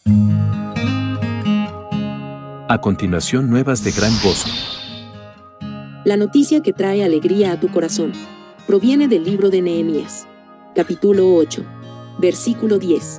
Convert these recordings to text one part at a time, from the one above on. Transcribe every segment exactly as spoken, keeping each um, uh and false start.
A continuación, nuevas de gran gozo. La noticia que trae alegría a tu corazón proviene del libro de Nehemías, capítulo ocho, versículo diez.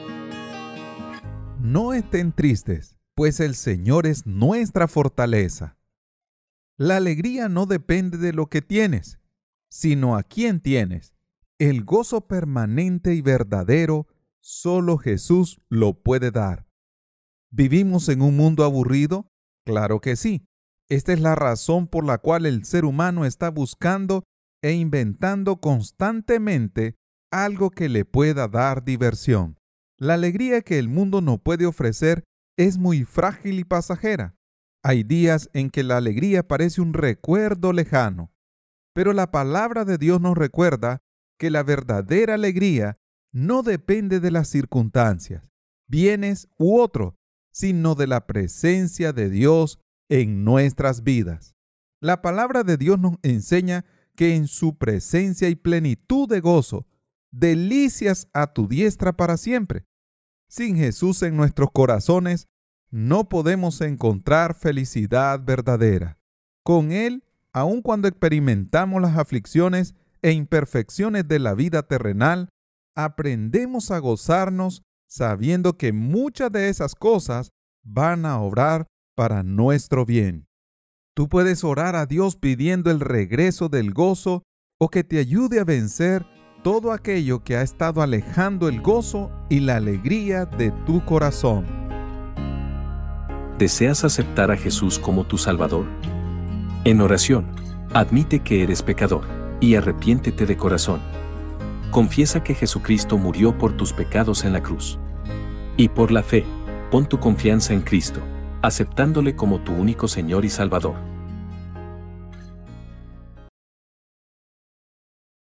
No estén tristes, pues el Señor es nuestra fortaleza. La alegría no depende de lo que tienes, sino a quién tienes. El gozo permanente y verdadero, solo Jesús lo puede dar. ¿Vivimos en un mundo aburrido? Claro que sí. Esta es la razón por la cual el ser humano está buscando e inventando constantemente algo que le pueda dar diversión. La alegría que el mundo nos puede ofrecer es muy frágil y pasajera. Hay días en que la alegría parece un recuerdo lejano, pero la palabra de Dios nos recuerda que la verdadera alegría no depende de las circunstancias, bienes u otro, sino de la presencia de Dios en nuestras vidas. La palabra de Dios nos enseña que en su presencia hay plenitud de gozo, delicias a tu diestra para siempre. Sin Jesús en nuestros corazones, no podemos encontrar felicidad verdadera. Con Él, aun cuando experimentamos las aflicciones e imperfecciones de la vida terrenal, aprendemos a gozarnos sabiendo que muchas de esas cosas van a obrar para nuestro bien. Tú puedes orar a Dios pidiendo el regreso del gozo o que te ayude a vencer todo aquello que ha estado alejando el gozo y la alegría de tu corazón. ¿Deseas aceptar a Jesús como tu Salvador? En oración, admite que eres pecador y arrepiéntete de corazón. Confiesa que Jesucristo murió por tus pecados en la cruz. Y por la fe, pon tu confianza en Cristo, aceptándole como tu único Señor y Salvador.